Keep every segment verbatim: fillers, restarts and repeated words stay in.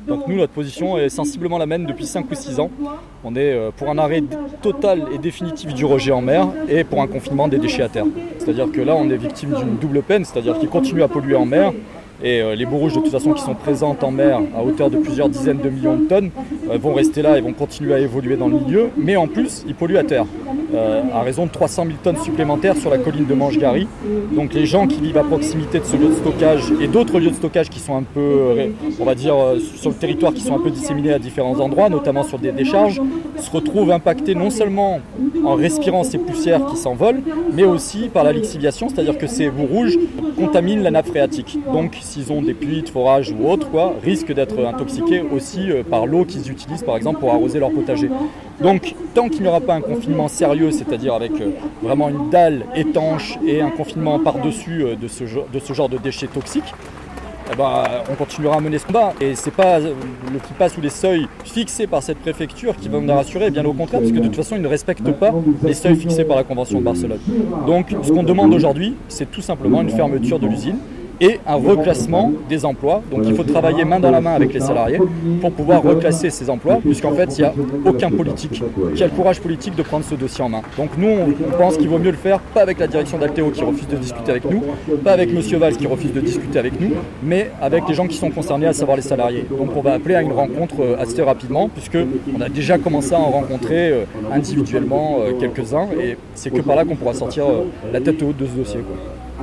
Donc nous, notre position est sensiblement la même depuis cinq ou six ans. On est pour un arrêt total et définitif du rejet en mer et pour un confinement des déchets à terre. C'est-à-dire que là, on est victime d'une double peine, c'est-à-dire qu'ils continuent à polluer en mer. Et euh, les boues rouges, de toute façon, qui sont présentes en mer à hauteur de plusieurs dizaines de millions de tonnes, euh, vont rester là et vont continuer à évoluer dans le milieu. Mais en plus, ils polluent à terre, euh, à raison de trois cent mille tonnes supplémentaires sur la colline de Manche-Gary. Donc les gens qui vivent à proximité de ce lieu de stockage et d'autres lieux de stockage qui sont un peu, euh, on va dire, euh, sur le territoire, qui sont un peu disséminés à différents endroits, notamment sur des décharges, se retrouvent impactés non seulement en respirant ces poussières qui s'envolent, mais aussi par la lixiviation, c'est-à-dire que ces boues rouges contaminent la nappe phréatique. Donc, s'ils ont des puits de forage ou autres, quoi, risquent d'être intoxiqués aussi euh, par l'eau qu'ils utilisent par exemple pour arroser leur potager. Donc tant qu'il n'y aura pas un confinement sérieux, c'est-à-dire avec euh, vraiment une dalle étanche et un confinement par-dessus euh, de, ce, de ce genre de déchets toxiques, eh ben, on continuera à mener ce combat. Et c'est pas le qui passe sous les seuils fixés par cette préfecture qui va nous rassurer, bien au contraire, parce que de toute façon, ils ne respectent pas les seuils fixés par la Convention de Barcelone. Donc ce qu'on demande aujourd'hui, c'est tout simplement une fermeture de l'usine et un reclassement des emplois. Donc il faut travailler main dans la main avec les salariés pour pouvoir reclasser ces emplois, puisqu'en fait il n'y a aucun politique qui a le courage politique de prendre ce dossier en main. Donc nous on, on pense qu'il vaut mieux le faire, pas avec la direction d'Alteo qui refuse de discuter avec nous, pas avec Monsieur Valls qui refuse de discuter avec nous, mais avec les gens qui sont concernés, à savoir les salariés. Donc on va appeler à une rencontre assez rapidement, puisqu'on a déjà commencé à en rencontrer individuellement quelques-uns, et c'est que par là qu'on pourra sortir la tête haute de ce dossier, quoi.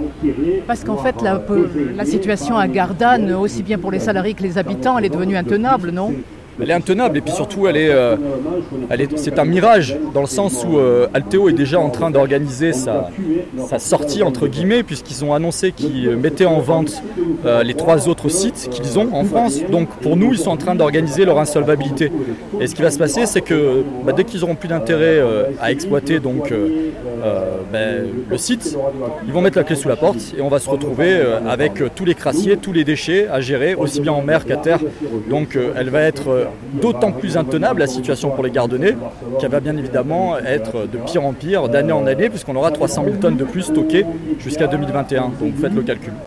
Parce qu'en fait, la, la situation à Gardanne, aussi bien pour les salariés que les habitants, elle est devenue intenable, non ? Elle est intenable et puis surtout elle est, euh, elle est, c'est un mirage dans le sens où euh, Alteo est déjà en train d'organiser sa, sa sortie entre guillemets, puisqu'ils ont annoncé qu'ils mettaient en vente euh, les trois autres sites qu'ils ont en France. Donc pour nous, ils sont en train d'organiser leur insolvabilité. Et ce qui va se passer, c'est que bah, dès qu'ils auront plus d'intérêt euh, à exploiter donc, euh, euh, ben, le site, ils vont mettre la clé sous la porte et on va se retrouver euh, avec euh, tous les crassiers, tous les déchets à gérer, aussi bien en mer qu'à terre. Donc euh, elle va être euh, d'autant plus intenable la situation pour les Gardennais, qu'elle va bien évidemment être de pire en pire, d'année en année, puisqu'on aura trois cent mille tonnes de plus stockées jusqu'à deux mille vingt et un. Donc faites le calcul.